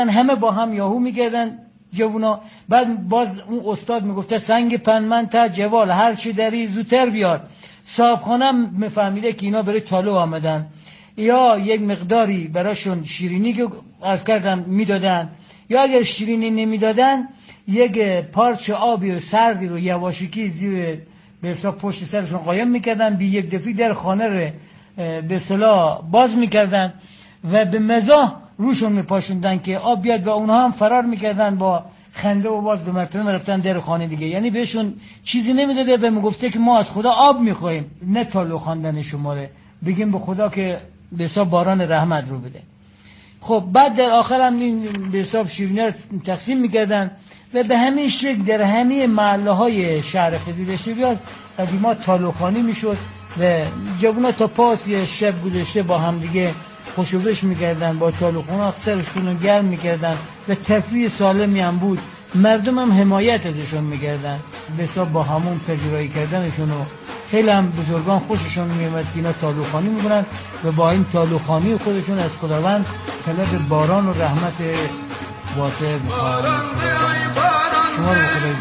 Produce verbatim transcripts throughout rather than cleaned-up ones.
همه با هم یاهو میکردن جوونا. بعد باز اون استاد میگفته سنگ پنمن تا جوال هر چی داری زودتر بیار. صاحبخانم میفهمیده که اینا برای تالو آمدن، یا یک مقداری براشون شیرینی که از کردم میدادن، یا اگر شیرینی نمیدادن یک پارچه آبی و سردی رو یواشکی زیر به حساب پشت سرشون قایم میکردن، بی یک دفعه در خانه رو به اصطلاح باز میکردن و به مزاح روشون میپاشوندن که آب بیاد و اونها هم فرار میکردن با خنده و باز به مرتبه رفتن در خانه دیگه. یعنی بهشون چیزی نمیداده و میگفته که ما از خدا آب میخوایم، نه تالو خواندن شماره، بگیم به خدا که به حساب باران رحمت رو بده. خب بعد در آخر هم به حساب شیرینی رو تقسیم میکردن و به همین شکل در همه محله های شهر خزیدشتریاز قدیما تالوخانی میشد و جوونا تا پاس یه شب گذشته با هم دیگه خوشوبش میکردن، با تالوخان اکثرشون رو گرم میکردن و تفریح سالمی هم بود. مردم هم حمایت ازشون میکردن به حساب با همون پذیرایی کردنشون و خیلی هم بزرگان خوششون میومد که اینا تالوخانی میکنن و با این تالوخانی خودشون از خداوند طلب باران و رحمت واسع بخواهد. شما رو خدای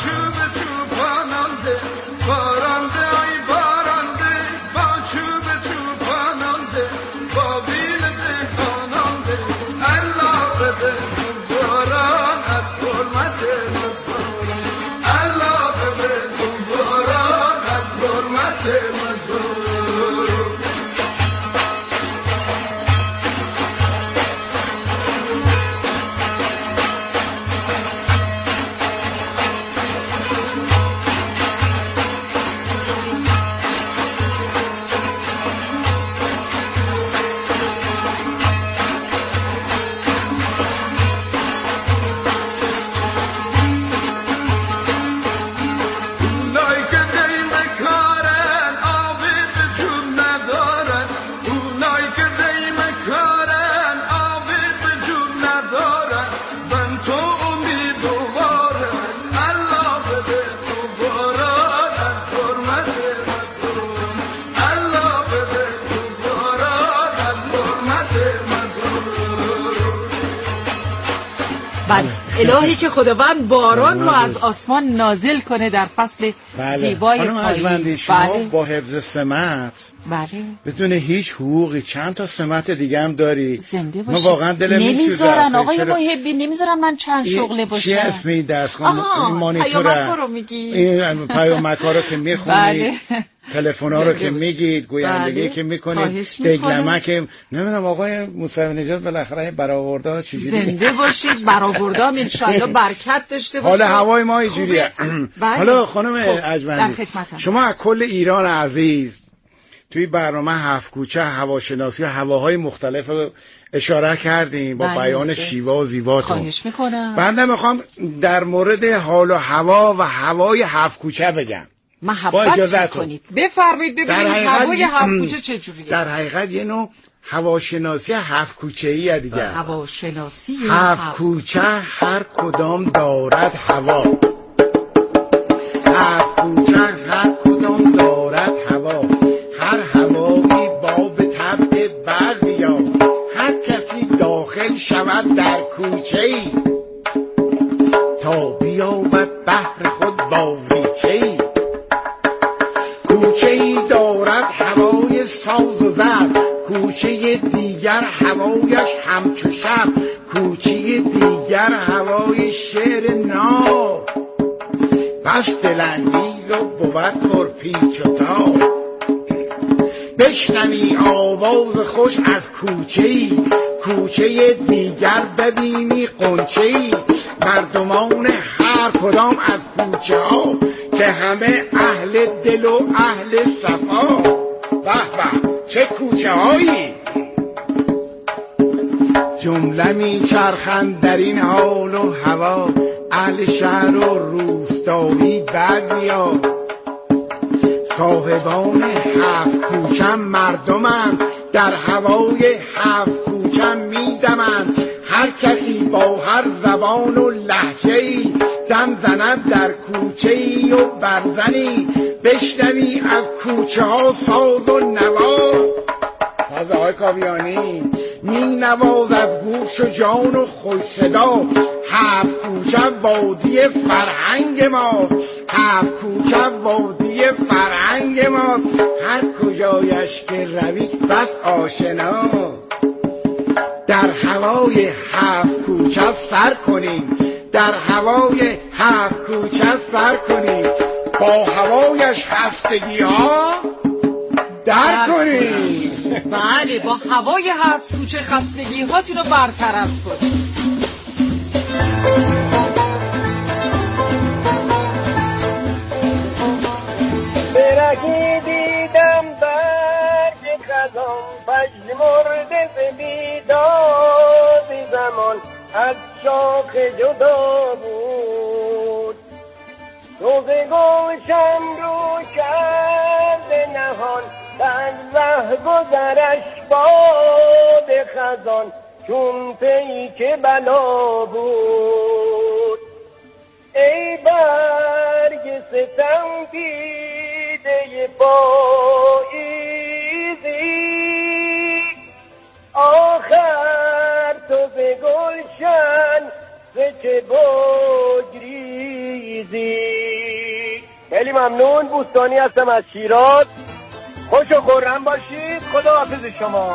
الهی که خداوند باران رو از آسمان نازل کنه در فصل بله. زیبای خانم ارجمندی شما بله. با حفظ سمت بله بدون هیچ حقوقی چند تا سمت دیگه هم داری. زنده باشی. ما واقعا دلم نمیذارن آقای محبی، نمیذارن من چند شغله باشم. چی اسمی دست کن این مانیتور رو میگی، این پیامک‌ها رو که میخونی بله. تلفن‌ها رو که میگید، گویندگی که میکنید، دگلمه که نمیدونم آقای موسی نجات بالاخره برآورده چجوری زنده باشید، برآورده ان شاءالله برکت داشته باشید. حالا هوای ما اینجوریه. حالا خانم ارجمندی شما از کل ایران عزیز توی برنامه هفت کوچه هواشناسی و هواهای مختلف اشاره کردیم با بیان شیوا و زیباتون. خواهش میکنم. بنده میخوام در مورد حال و هوا و هوای هفت کوچه بگم. محبت کنید بفرمایید ببینید هوای هفت کوچه چجوریه. در حقیقت یه نوع هواشناسی هفت کوچه‌ایه دیگه. هواشناسی هفت کوچه هر کدام دارد هوا. هفت کوچه هر کدام دارد هوا. هر هوایی با به طبع بعضیا. هر کسی داخل شود در کوچه‌ای تا بیابد بهر خود بازیچه‌ای. کوچه‌ای دارد هوای ساز و زرد، کوچه دیگر هوایش همچو شب، کوچه دیگر هوای شعر ناب. بس دلانگیز و بود پر پیچ و تاب. بشنوی آواز خوش از کوچه‌ای، کوچه دیگر ببینی غنچه‌ای. مردمان هر کدام از کوچه ها که همه اهل دل و اهل صفا. به به چه کوچه هایی. جمله می چرخند در این حال و هوا، اهل شهر و روستایی بعضیا. صاحبان هفت کوچه مردمند، در هوای هفت کوچه می دمند. هر کسی با هر زبان و لهجه‌ای دم زند در کوچه‌ای و برزنی. بشنوی از کوچه ها ساز و نوا. ساز آقای کاویانی می نوازد گوش و جان و خوش صدا. هفت کوچه وادی فرهنگ ما، هفت کوچه وادی فرهنگ ما، هر کجایش که روی بس آشنا. در هوای هفت کوچه سر کنیم، در هوای هفت کوچه سر کنیم، با هوایش خستگی ها در کنیم. بله، با هوای هفت کوچه خستگی هاتون رو برطرف کنیم. برگی دیدم برگ خزان پژمرده ز بیداد زمان، از شاخ جدا بود روز گلشن رو کرده نهان، در ره گذرش باد خزان چون پیک بلا بود. ای برگ ستم دیده پاییزی، آخر تو ز گلشن ز چه بگریزی. خیلی ممنون. بوستانی هستم از شیراز. خوش و خرم باشید. خدا حافظ شما.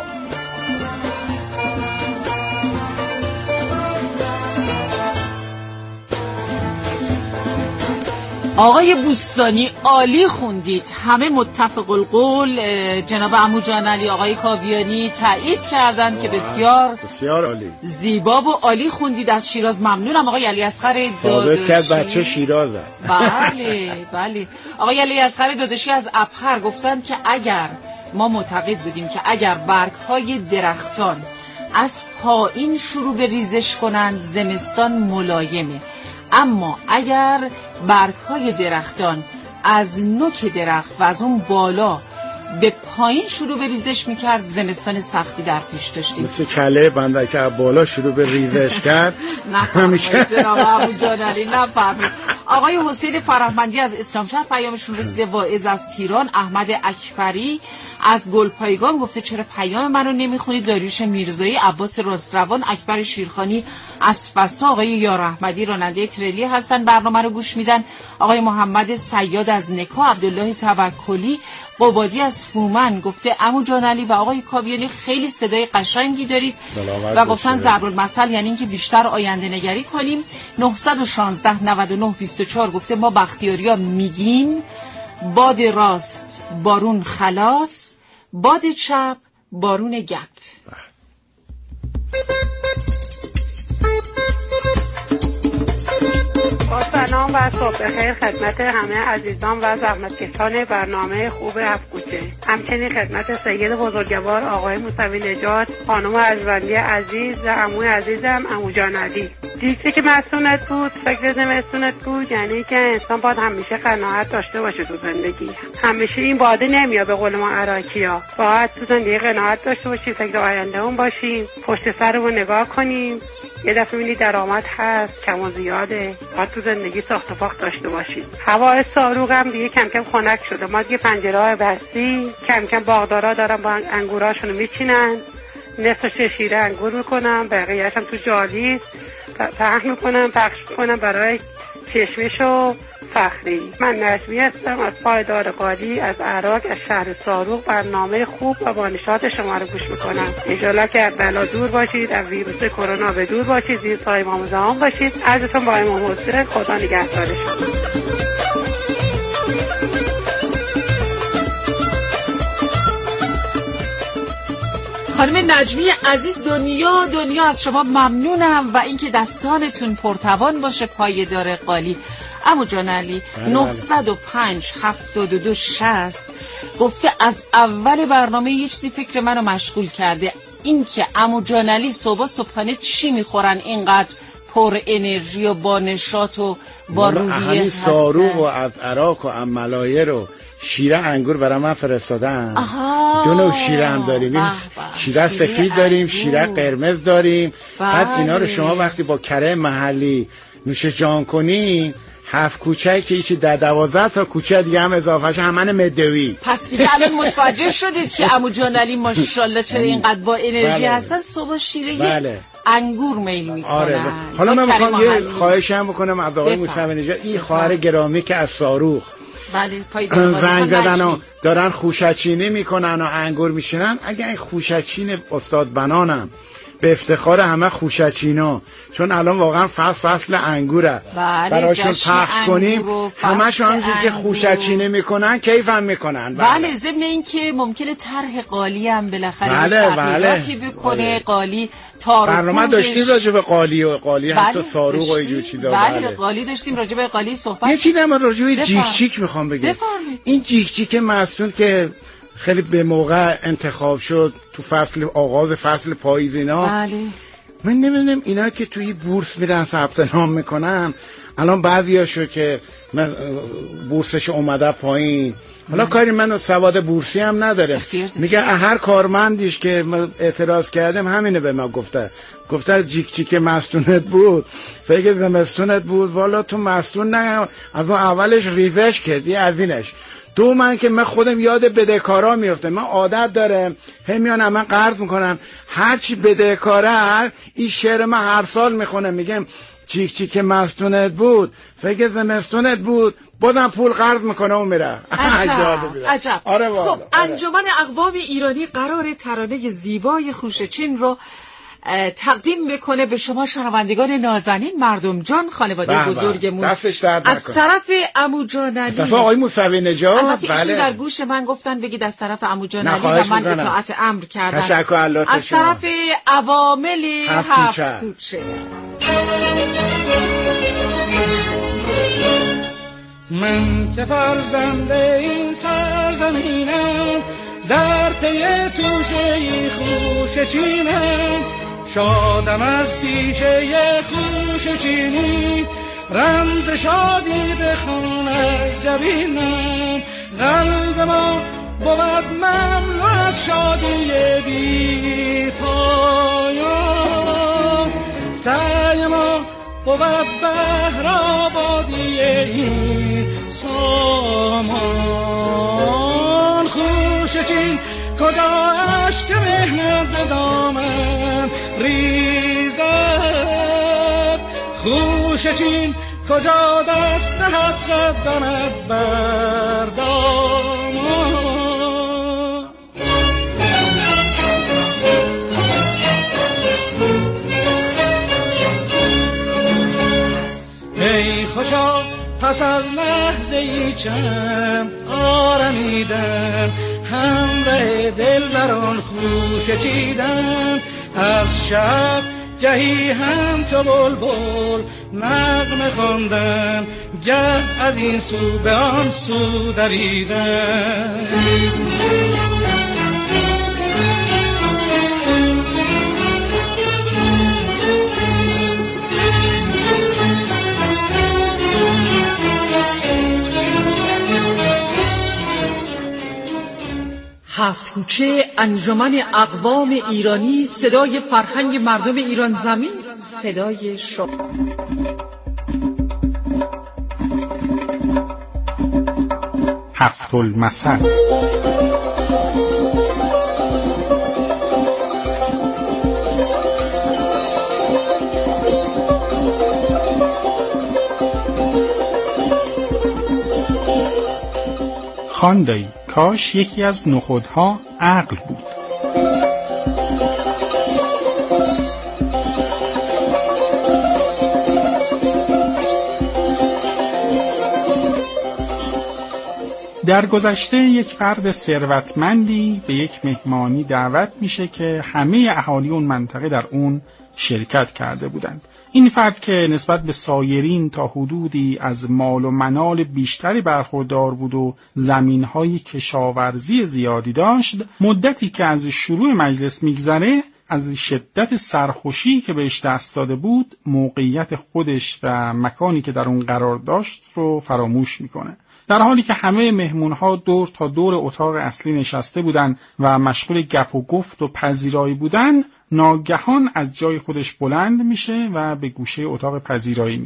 آقای بوستانی عالی خوندید، همه متفق القول. جناب عمو جان علی، آقای کاویانی تایید کردند که بسیار بسیار عالی، زیبا و عالی خوندید. از شیراز ممنونم. آقای علی اصغر ثابت کرد بچه شیرازه. بله بله. آقای علی اصغر دادشی از ابهر گفتند که اگر ما معتقد بودیم که اگر برگ‌های درختان از پایین شروع به ریزش کنند زمستان ملایمه، اما اگر برگ‌های درختان از نوک درخت و از اون بالا به پایین شروع به ریزش میکرد زمستان سختی در پیش داشتیم. مثل کله بنده که بالا شروع به ریزش کرد. نفرمایید جناب ابو جان علی، نفرمایید. آقای حسین فرهمندی از اسلامشهر پیامشون رسیده. واعظ از تیران. احمد اکبری از گلپایگان گفته چرا پیام منو نمیخونید. داریوش میرزایی، عباس راستروان، اکبر شیرخانی از فسا. آقای یار احمدی راننده تریلی هستن، برنامه رو گوش میدن. آقای محمد صیاد از نکا. عبدالله توکلی قبادی از فومن گفته عمو جان علی و آقای کاویانی خیلی صدای قشنگی دارید و گفتن ضرب المثل یعنی اینکه بیشتر آینده نگری کنیم. نه یک شش نه نه دو چهار گفته ما بختیاریا میگیم باد راست بارون خلاص، باد چپ بارون گپ. با سلام و صبح بخیر خدمت همه عزیزان و زحمتکشان برنامه خوب هفت کوچه. همچنین خدمت سید بزرگوار آقای موسوی نجات، خانم ارجمندی عزیز و عموی عزیزم عمو جان علی. دیگه که مسئولت بود، فکر زمستونت بود، یعنی که انسان باید همیشه قناعت داشته باشه تو زندگی. همیشه این باده نمیاد، به قول ما عراقی‌ها. باید تو زندگی قناعت داشته باشیم، فکر آینده اون باشیم، پشت سرمون نگاه کنیم. یه دفعه می‌بینی درآمد هست، کم و زیاده، باید تو زندگی ساخت و فاخت داشته باشیم. هوای صاروخ هم دیگه کم کم خنک شده. ما دیگه پنجره‌های بستی، کم کم باغدارا دارن با انگوراشونو میچینن، نصفش شیره انگور میکنن، بقیه‌اش هم تو جالی پخش میکنن، پخش میکنن برای چشمش و فخری. من نجمی هستم از پایدار قالی از عراق، از شهر صاروخ. برنامه خوب و با نشاط شما رو گوش میکنم. انشالله که از بلا دور باشید، از ویروس کرونا به دور باشید، زیر سایه امام زمان باشید. عزتون با امام حسین. خدا نگهدارشون. خانم نجمی عزیز، دنیا دنیا از شما ممنونم و اینکه دستانتون پرتوان باشه. پایدار قالی. عمو جان علی نه صفر پنج هفتاد و دو شصت گفته از اول برنامه یه چیزی فکر منو مشغول کرده، این که عمو جان علی صبح صبحانه چی میخورن اینقدر پر انرژی و با نشاط و با روحیه هستن. صاروخ و از عراق و ملایر و شیره انگور برای من فرستادن. دو نوع شیره هم داریم، شیره سفید داریم، شیره قرمز داریم. بعد اینا رو شما وقتی با کره محلی نوش جان کنی هفت کوچه که ایچی در دوازده تا کوچه دیگه هم اضافه شه همه مدوی. پس دیگه الان متوجه شدید که عمو جان علی ماشاءالله چرا اینقدر با انرژی بله. هستن. صبح شیره بله. انگور میل میکنن. آره. حالا من میخوام یه خواهش هم بکنم از آقای موسوی نژاد، این خواهر گرامی که از صاروخ بله پای زنگ زدن و دارن خوشچینی میکنن و انگور میشینن، اگه این خوشچین استاد بنانم به افتخار همه خوشچینا، چون الان واقعا فصل فصل انگوره، بله براشون پخش کنیم همشون همونجور که خوشچینی میکنن کیفم میکنن. بله, بله ضمن این که ممکنه طرح قالی هم بالاخره بله تغییراتی بله. بکنه. بله. قالی تارو برنامه داشتیم راجع به قالی و قالی بله. حتی صاروخ و اینجور چیزا. بله. بله قالی داشتیم راجع به قالی صحبت. یه چیزی هم راجع به جیک چیک میخوام بگم. این جیک چیک مستون که خیلی به موقع انتخاب شد تو فصل آغاز فصل پاییز اینا. بله. من نمیدونم اینا که توی بورس میرن ثبت نام میکنن، الان بعضیاشو که بورسش اومده پایین، حالا کاری من سواد بورسی هم نداره، میگه هر کارمندیش که اعتراض کردم همینه به ما گفته گفته جیک چیک مستونت بود، فکر زمستونت بود، والا تو مستون نه، از اون اولش ریزش کردی از اینش. دو من که من خودم یاد بدهکارا میفته، من عادت دارم همیان همه قرض میکنن، هرچی بدهکاره این شعر من هر سال میخونم، میگم چیک چیک مستونت بود فکر زمستونت بود، بازم پول قرض میکنه و میره. عجب عجب. آره خب آره. انجمن اقوام ایرانی قرار ترانه زیبای خوشچین رو تقدیم بکنه به شما شنوندگان نازنین، مردم جان، خانواده بزرگمون. دستش درد از طرف عمو جان علی، از طرف آقای موسوی نژاد. البته ایشون در گوش من گفتن بگید از طرف عمو جان علی و من اطاعت امر کردم. تشکر الله. از طرف عوامل هفت, هفت کوچه. من که فرزند این سرزمینم، در پی توشه خوشچینم، شادم از پیشه خوشچینی، رمز شادی بخوان از جبینم. قلب ما بود مملو از شادی بی پایان، سعی ما بود بهر آبادی این سامان. خوشچین کجا عشق مهنت به دامن ریزد، خوشچین کجا دست حسرت زند بر دامان. ای خوشا پس از لحظه ای چند آرمیدن، همراه دل بران خوشچیدن، از شب گهی همچو بلبل نغمه خواندن، گه از این سو به آن سو دویدن. هفت کوچه انجمن اقوام ایرانی، صدای فرهنگ مردم ایران زمین، صدای شما. هفت المثل. خواندایی کاش یکی از نخودها عقل بود. در گذشته یک فرد ثروتمندی به یک مهمانی دعوت میشه که همه اهالی اون منطقه در اون شرکت کرده بودند. این فرد که نسبت به سایرین تا حدودی از مال و منال بیشتری برخوردار بود و زمین‌های کشاورزی زیادی داشت، مدتی که از شروع مجلس میگذره از شدت سرخوشی که بهش دست داده بود موقعیت خودش و مکانی که در اون قرار داشت رو فراموش میکنه. در حالی که همه مهمونها دور تا دور اتاق اصلی نشسته بودن و مشغول گپ و گفت و پذیرایی بودن، ناگهان از جای خودش بلند میشه و به گوشه اتاق پذیرایی میره.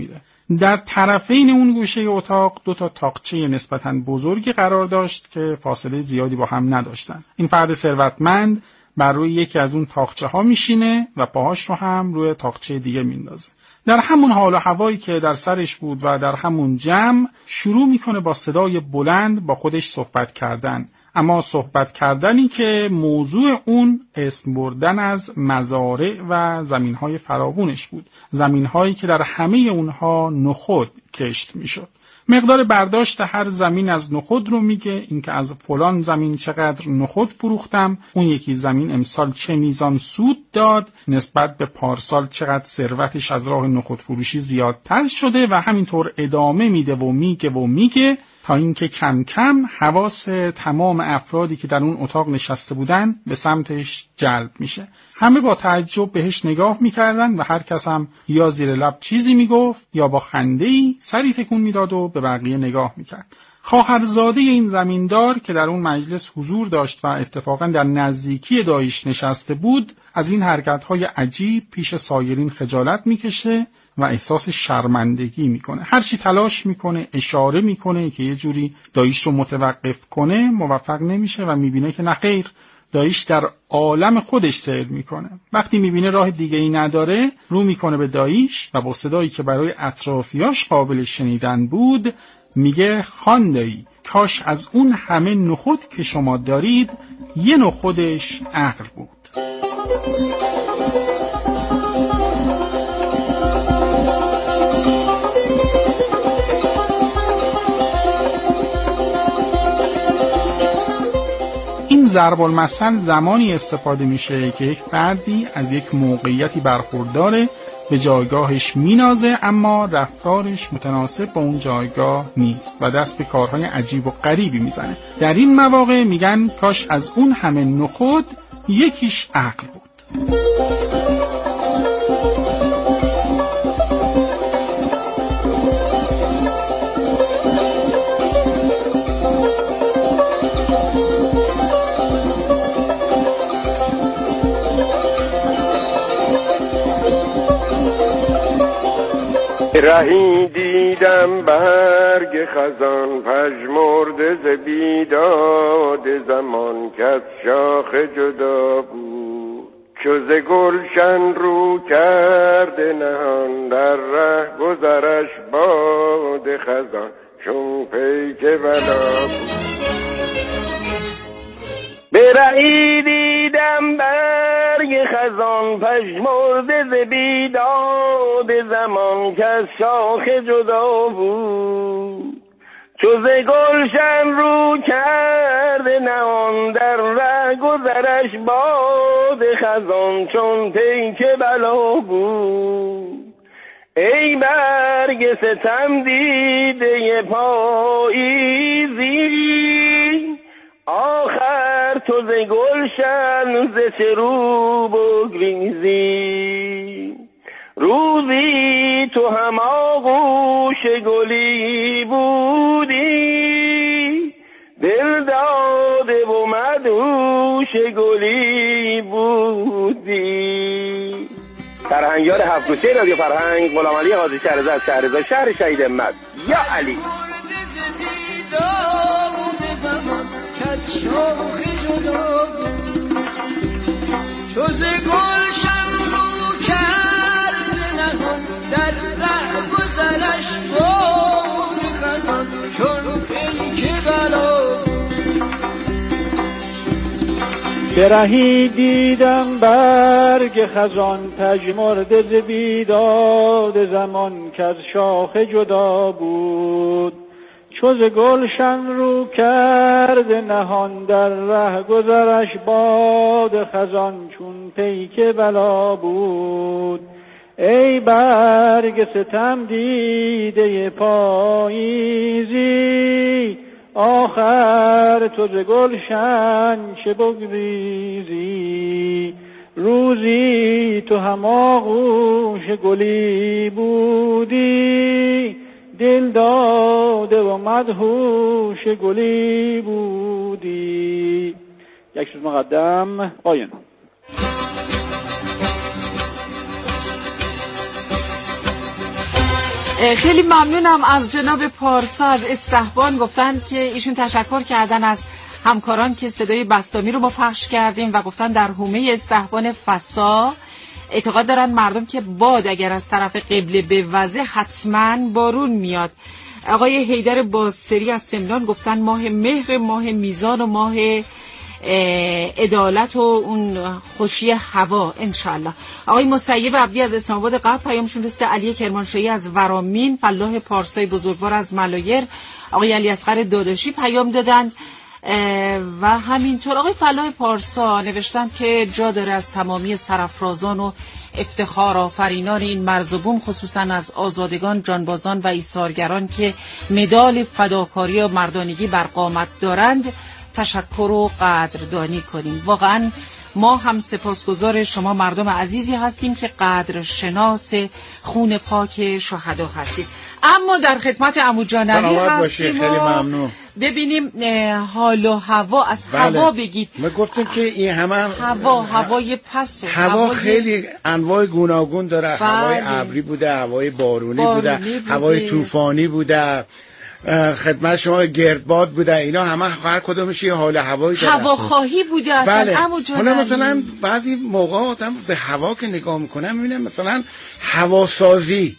در طرفین اون گوشه اتاق دو تا تاقچه نسبتاً بزرگی قرار داشت که فاصله زیادی با هم نداشتن. این فرد ثروتمند بر روی یکی از اون تاقچه ها میشینه و پاهاش رو هم روی تاقچه دیگه میندازه. در همون حال و هوایی که در سرش بود و در همون جمع شروع میکنه با صدای بلند با خودش صحبت کردن، اما صحبت کردنی که موضوع اون اسم بردن از مزارع و زمینهای فراوونش بود، زمینهایی که در همه اونها نخود کشت میشد. مقدار برداشت هر زمین از نخود رو میگه، اینکه از فلان زمین چقدر نخود فروختم، اون یکی زمین امسال چه میزان سود داد، نسبت به پارسال چقدر ثروتش از راه نخود فروشی زیادتر شده و همینطور ادامه میده و میگه و میگه تا اینکه کم کم حواس تمام افرادی که در اون اتاق نشسته بودن به سمتش جلب میشه. همه با تعجب بهش نگاه میکردن و هر کس هم یا زیر لب چیزی میگفت یا با خنده‌ای سری تکون میداد و به بقیه نگاه میکرد. خواهرزاده این زمیندار که در اون مجلس حضور داشت و اتفاقا در نزدیکی دایش نشسته بود، از این حرکت‌های عجیب پیش سایرین خجالت میکشه و احساس شرمندگی میکنه. هر چی تلاش میکنه، اشاره میکنه که یه جوری دایش رو متوقف کنه، موفق نمیشه و میبینه که نخیر، دایش در عالم خودش سیر میکنه. وقتی میبینه راه دیگه ای نداره، رو میکنه به دایش و با صدایی که برای اطرافیاش قابل شنیدن بود میگه خان دایی، کاش از اون همه نخود که شما دارید یه نخودش عقل بود. ضرب المثل زمانی استفاده میشه که یک فردی از یک موقعیتی برخورداره، به جایگاهش مینازه اما رفتارش متناسب با اون جایگاه نیست و دست به کارهای عجیب و غریبی میزنه. در این مواقع میگن کاش از اون همه نخود یکیش عقل بود. رهی دیدم برگ خزان پژمرده ز بیداد زمان که از شاخ جدا بود، چو ز گلشن رو کرده نهان در ره گذرش باد خزان چون پیک بلا بود. به رهی دیدم برگ خزان پژمرده ز بیداد زمان که از شاخ جدا بود، چو ز گلشن رو کرده نهان در ره گذرش باد خزان چون پیک بلا بود. ای برگ ستم دیده پاییزی، آخر تو ز گلشن ز چه رو بگریزی، روزی تو هم آغوش گلی بودی، دل داده و مدهوش گلی بودی. فرهنگیان هفت‌گوشه رادیو فرهنگ، غلام علی حاجی شهرزاد، شهرزاد شهر شهید همت. یا علی شاخ جدا چو ز گلشن رو کرده نهان در ره گذرش باد خزان چون پیک بلا. برهی دیدم برگ خزان پژمرده ز بیداد زمان که از شاخ جدا بود، چو ز گلشن رو کرده نهان در ره گذرش باد خزان چون پیک بلا بود. ای برگ ستم دیده پاییزی، آخر تو ز گلشن چه بگریزی، روزی تو هم آغوش گلی بودی، دل داده و مدهوش گلی بودی. یک سوز مقدم قایم. خیلی ممنونم از جناب پارسا از استحبان. گفتن که ایشون تشکر کردن از همکاران که صدای بسطامی رو ما پخش کردیم و گفتن در حومه استحبان فسا اعتقاد دارن مردم که باد اگر از طرف قبله بوزه حتما بارون میاد. آقای حیدر باسری از سمنان گفتن ماه مهر، ماه میزان و ماه عدالت و اون خوشی هوا انشالله. آقای مسیب عبدی از اسلام آباد غرب پیامشون رسیده. علی کرمانشاهی از ورامین، فلاح پارسای بزرگوار از ملایر، آقای علی اصغر داداشی پیام دادند و همینطور آقای فلاح پارسا نوشتند که جا داره از تمامی سرافرازان و افتخار آفرینان این مرز و بوم، خصوصا از آزادگان، جانبازان و ایثارگران که مدال فداکاری و مردانگی بر قامت دارند، تشکر و قدردانی کنیم. واقعا ما هم سپاسگزار شما مردم عزیزی هستیم که قدر شناس خون پاک شهدا هستیم. اما در خدمت عمو جان علی هستیم. خیلی ممنون. ببینیم حال و هوا از بله. هوا بگید. ما گفتیم که این همه هوا هوای پس و هوا هوای... خیلی انواع گوناگون داره. بله. هوای ابری بوده، هوای بارونی, بارونی بوده, بوده، هوای طوفانی بوده، خدمت شما گردباد بوده. اینا همه هر کدومش یه حال هوایی داره. هواخواهی بوده اصلا. بله. عمو جان حالا مثلا بعضی موقع آدم به هوا که نگاه میکنه میبینه مثلا هواسازی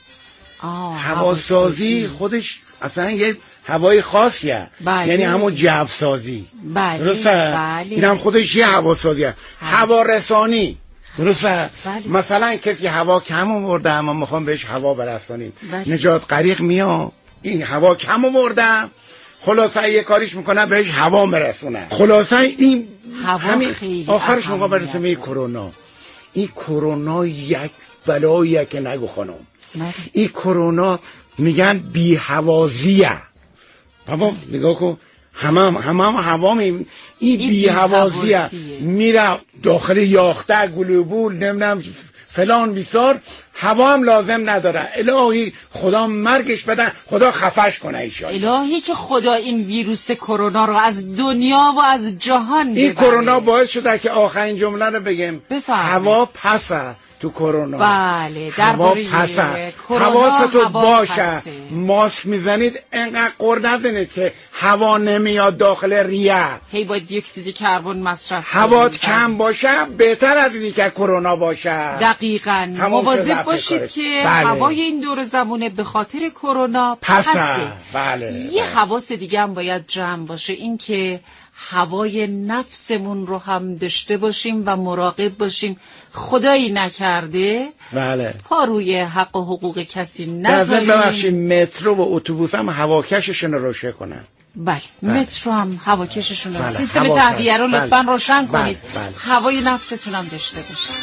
هواسازی خودش اصلا یه هوای خاصیه. بله. یعنی همون جوسازی. بله. درسته؟ بله. این هم خودش یه هواسازیه. هوا رسانی. درسته؟ بله. مثلا کسی هوا کم آورده اما میخوام بهش هوا برسانیم. بله. نجات غریق میاد، این هوا کم آورده، خلاصه یه کاریش میکنه بهش هوا مرسونه. خلاصه این همین آخرش موقع برسه می کرونا. این کرونا یک بلاییه که نگو خانم. این کرونا میگن بی هوازیه. بابا نگاه کن، همه همه هم هوا می این بی هوازیه، میره داخل یاخته گلوبول نمیدونم فلان بیسار، هوا هم لازم نداره. الهی خدا مرگش بده، خدا خفش کنه ایشان. الهی که خدا این ویروس کرونا رو از دنیا و از جهان ببره. این کرونا باعث شده که آخرین جمله رو بگم. هوا پسه تو کرونا. بله هوا پسه. حواستون باشه. ماسک میزنید انقدر قر نزنید که هوا نمیاد داخل ریه. هی با دی اکسید کربن مصرف. هوات کم باشه بهتر از اینی که کرونا باشه. دقیقاً. مواظب باشید که بله. هوای این دور زمونه به خاطر کرونا پسه. پسه. بله. یه بله. حواس دیگه هم باید جمع باشه، این که هوای نفسمون رو هم داشته باشیم و مراقب باشیم خدایی نکرده بله پا روی حق و حقوق کسی نذاریم. ببخشید مترو و اتوبوس هم هواکششون رو روشن کنن. بله, بله. مترو هم هواکششون رو بله. سیستم هواکش. تهویه رو لطفاً بله. روشن بله. کنید. بله. هوای نفستون هم داشته باشید.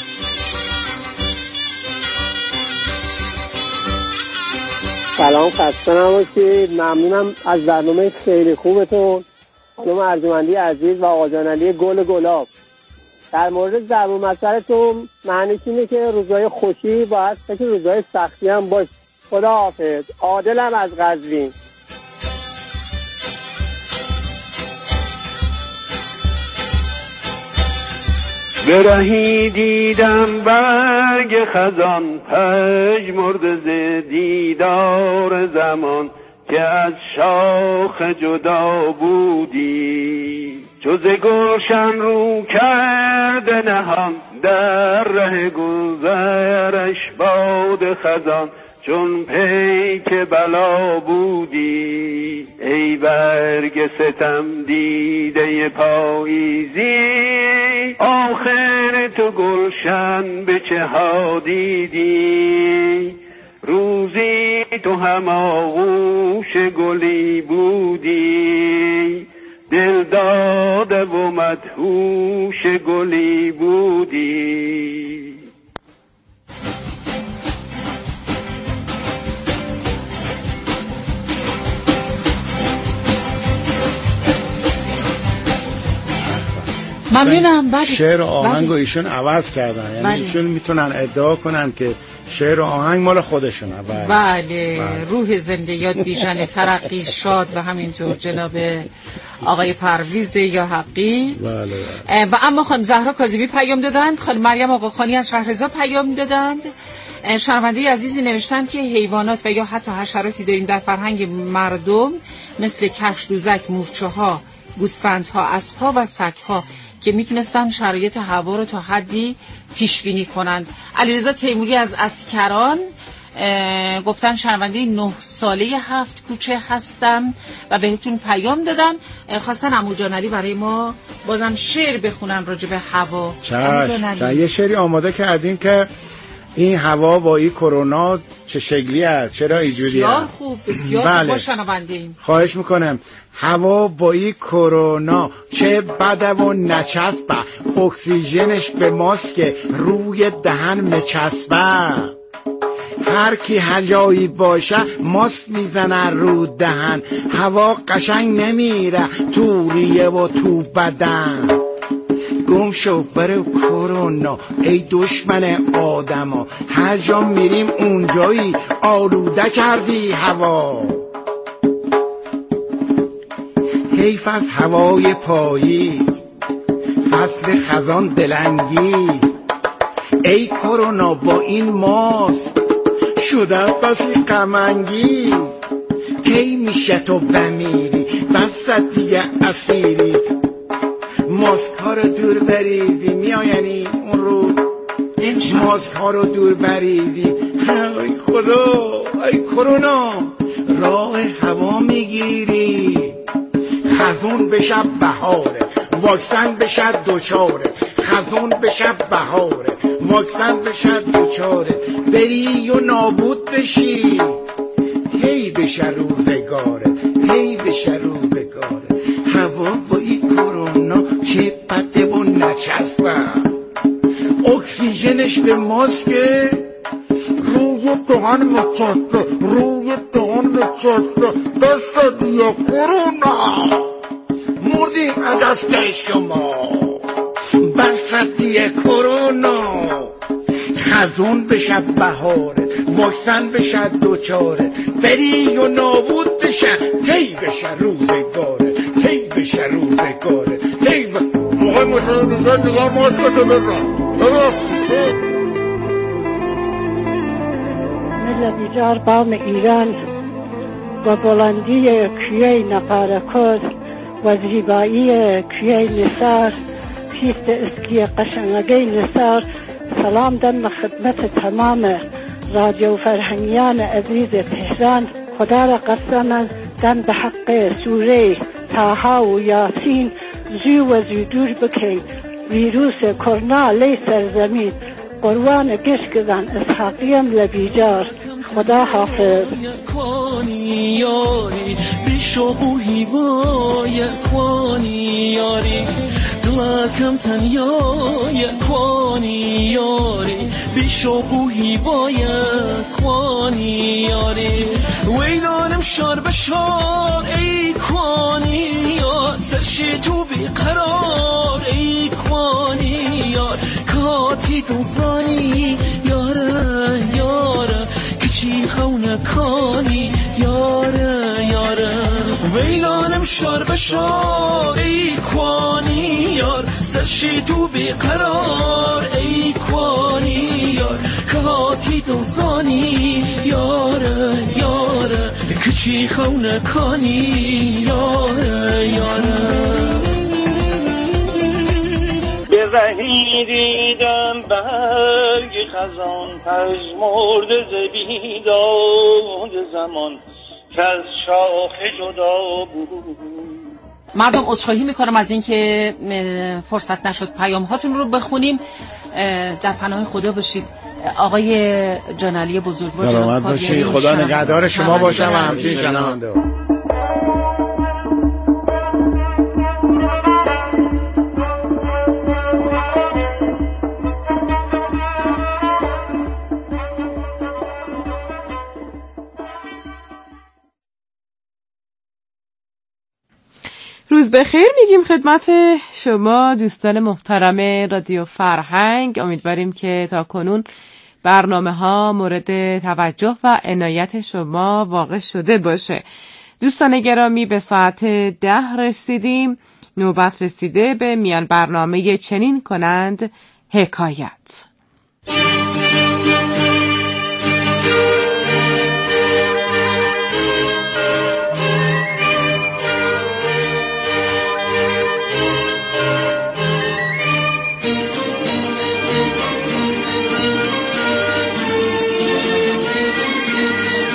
سلام، خسته نباشید. ممنونم از برنامه خیلی خوبتون. خانم ارجمندی عزیز و آقا جان علی گل گلاب. در مورد ضرب مسئله‌تون معنیش اینه که روزهای خوشی باید که روزهای سختی هم باشه. خدا حافظ. عادلم از قزوین. برهی دیدم برگ خزان پژمرده ز دیدار زمان که از شاخ جدا بودی، جز گلشن رو کرده نهان در ره گذرش باد خزان چون پیک بلا بودی. ای برگ ستم دیده پاییزی، آخر تو گلشن به چه ها دیدی؟ روزی تو هم آغوش گلی بودی، دل داده و مدهوش گلی بودی. ممنونم. بله. شعر و آهنگ ایشون عوض کردن، یعنی بله. ایشون میتونن ادعا کنن که شعر و آهنگ مال خودشونه. بله. بله. بله. روح زنده یاد بیژن ترقی شاد و همینطور جناب آقای پرویز یا حقی. بله, بله. و اما خانم زهرا کاظمی پیام دادند، خانم مریم آقاخانی از شهرزا پیام دادند شنونده عزیزی نوشتن که حیوانات و یا حتی حشراتی داریم در فرهنگ مردم مثل کفش، دوزک، مورچه ها، گوسفندها، اسب‌ها و سگ‌ها که میتونستن شرایط هوا رو تا حدی پیش بینی کنند. علیرضا تیموری از اسکران گفتن شنونده نه ساله هفت کوچه هستم و بهتون پیام دادن، خواستن عمو جان علی برای ما بازم شعر بخونن راجع به هوا. چشم، یه شعری آماده کردیم که این هوا با این کرونا چه شکلی است، چرا اینجوریه؟ بسیار خوب، بسیار بله. خوب. با شنونده ایم. خواهش میکنم. هوا با این کرونا چه بده و نچسبه، اکسیژنش به ماسک روی دهن مچسبه. هر کی هر جایی باشه ماسک میزنه رو دهن، هوا قشنگ نمیره تو ریه و تو بدن. گم شو برای کرونا ای دشمن آدما، هر جا میریم اونجایی آلوده کردی هوا. حیف از هوای پاییز، فصل خزان دلنگی، ای کرونا با این ماسک شده بسی غم‌انگیز. کی میشه تو بمیری بس دیگه اسیری، ماسک ها رو دور بریدی میایانی اون روز، ماسک ها رو دور بریدی. ای خدا، ای کرونا راه هوا میگیری. خزون بشه بهاره، واکسن بشه دوچاره، خزون بشه بهاره، واکسن بشه دوچاره. بری و نابود بشی، هی بشه روزگاره، هی بشه روزگاره. هوا با این کرونا چه بده و نچسبه، اکسیژنش به ماسک روی دهان مچسبه، روی دهان مچسبه. دست دیگه کرونا مردیم از دست شما، بس دیگه کرونا. خزون بشه بهاره، واکسن بشه دوچاره، بری و نابود بشه، کی بشه روزگاره، کی بشه روزگاره، کی ب... موقع متعادیزه دیگر ماسکتو بزن ببخشید. مل بیجار بام ایران و بلندی کوی نقارکوز و زیبایی کوی نثار، پیست اسکی قشنگی نثار. سلام دم خدمت تمام رادیو فرهنگیان عزیز تهران. خدا را قسم دم به حق سوره طه و یاسین زو و زو دور بکن ویروس کرونا لی سرزمین. قربان گشکدن اسحاقیم لبیجار. خدا حافظ. بیشوقوهی وای کوانی یاری، دلکم تنیای کوانی یاری، بیشوقوهی وای کوانی یاری. ویدانم شار بشار ای کوانی یار، سرشی تو بیقرار ای کوانی یار. کاتی تنزانی یاره یاره، کچی خونه کانی یاره یاره. ویلانم شار بشار ای کوانی یار، سرشی تو بیقرار ای کوانی یار. کاتی تنزانی یاره یاره، کچی خونه کانی یاره یاره. به رهی دیدم برگ خزان، پژمرده ز بیداد زمان که از شاخ جدا بود. مردم عذرخواهی میکنم از اینکه فرصت نشد پیام هاتون رو بخونیم. در پناه خدا باشید. آقای جان علی بزرگوار، سلامت باشید. خدا نگهدار شما باشه و همچنین شنونده. روز بخیر میگیم خدمت شما دوستان محترم رادیو فرهنگ. امیدواریم که تا کنون برنامه ها مورد توجه و عنایت شما واقع شده باشه. دوستان گرامی، به ساعت ده رسیدیم. نوبت رسیده به میان برنامه چنین کنند حکایت.